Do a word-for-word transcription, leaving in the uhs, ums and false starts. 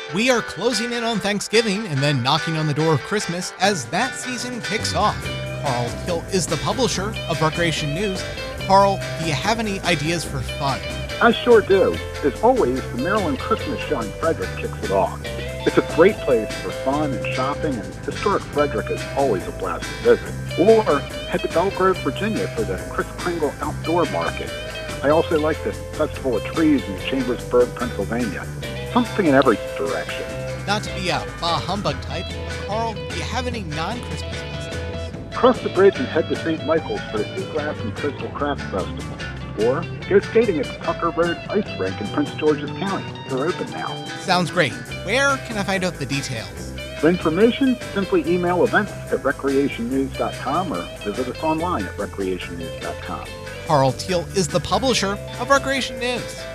We are closing in on Thanksgiving and then knocking on the door of Christmas as that season kicks off. Carl Till is the publisher of Recreation News. Carl, do you have any ideas for fun? I sure do. As always, the Maryland Christmas Show in Frederick kicks it off. It's a great place for fun and shopping, and historic Frederick is always a blast to visit. Or head to Belle Grove, Virginia for the Kris Kringle Outdoor Market. I also like the Festival of Trees in Chambersburg, Pennsylvania. Something in every direction. Not to be a bah humbug type, Carl, do you have any non-Christmas festivals? Cross the bridge and head to Saint Michael's for the Seagrass and Crystal Craft Festival. Or go skating at the Tucker Road Ice Rink in Prince George's County. They're open now. Sounds great. Where can I find out the details? For information, simply email events at recreation news dot com or visit us online at recreation news dot com. Carl Till is the publisher of Recreation News.